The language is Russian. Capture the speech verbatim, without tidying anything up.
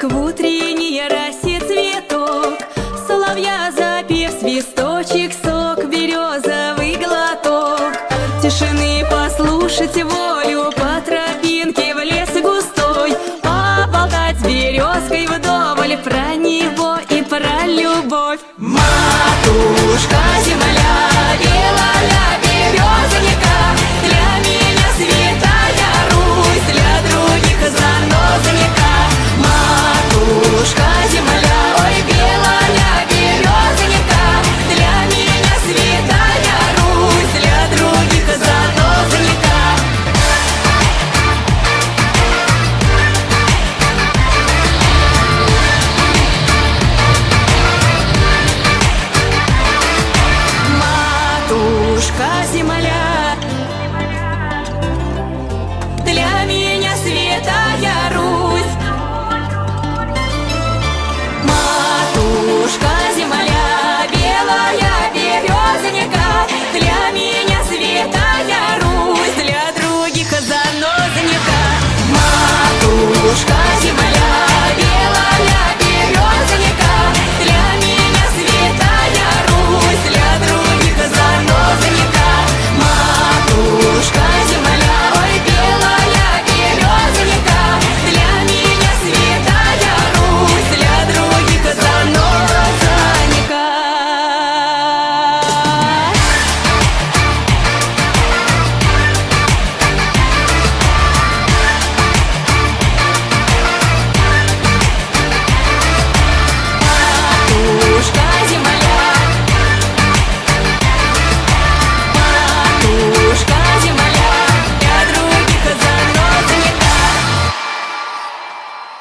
Как в утренней росе цветок, соловья запев свисточек, сок березовый глоток. Тишины послушать волю по тропинке в лес густой, поболтать с березкой вдоволь про него и про любовь. Матушка